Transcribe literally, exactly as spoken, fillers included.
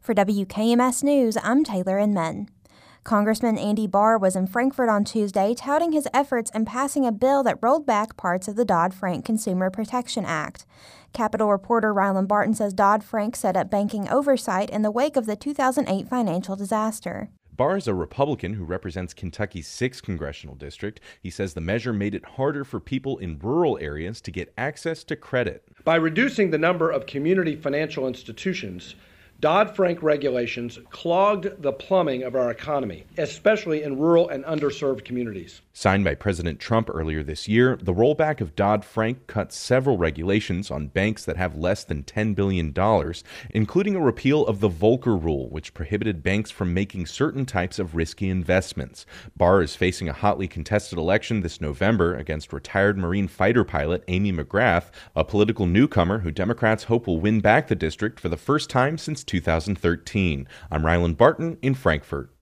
For W K M S News, I'm Taylor Inman. Congressman Andy Barr was in Frankfort on Tuesday touting his efforts in passing a bill that rolled back parts of the Dodd-Frank Consumer Protection Act. Capitol reporter Rylan Barton says Dodd-Frank set up banking oversight in the wake of the two thousand eight financial disaster. Barr is a Republican who represents Kentucky's sixth congressional district. He says the measure made it harder for people in rural areas to get access to credit. By reducing the number of community financial institutions, Dodd-Frank regulations clogged the plumbing of our economy, especially in rural and underserved communities. Signed by President Trump earlier this year, the rollback of Dodd-Frank cut several regulations on banks that have less than ten billion dollars, including a repeal of the Volcker Rule, which prohibited banks from making certain types of risky investments. Barr is facing a hotly contested election this November against retired Marine fighter pilot Amy McGrath, a political newcomer who Democrats hope will win back the district for the first time since two thousand thirteen. I'm Rylan Barton in Frankfort.